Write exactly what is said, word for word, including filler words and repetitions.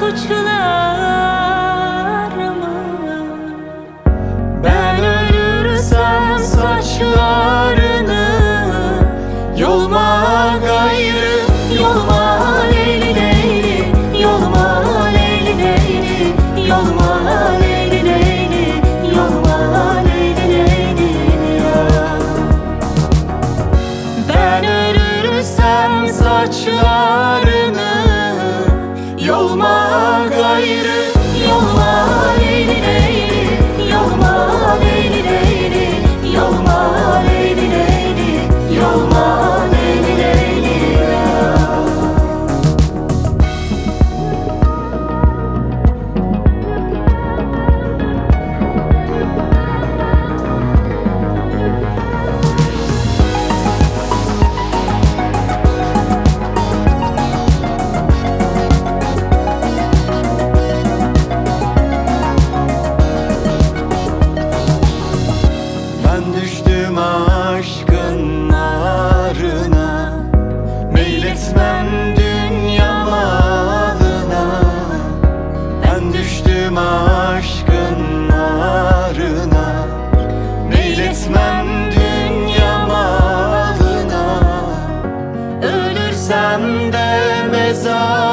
saçlarımı. Ben ölürsem saçlarını yolma gayrı, yolma leyli leyli, yolma leyli leyli, yolma leyli leyli, yolma leyli leyli ya. Ben ölürsem saçlarını yolma gayrı, yolma leyli leyli, yolma leyli leyli, yolma leyli leyli, yolma leyli leyli ya. Ben düştüm aşkın narına, meyletmem dünya malına. Ben düştüm aşkın narına, meyletmem dünya malına. Ölürsem de mezar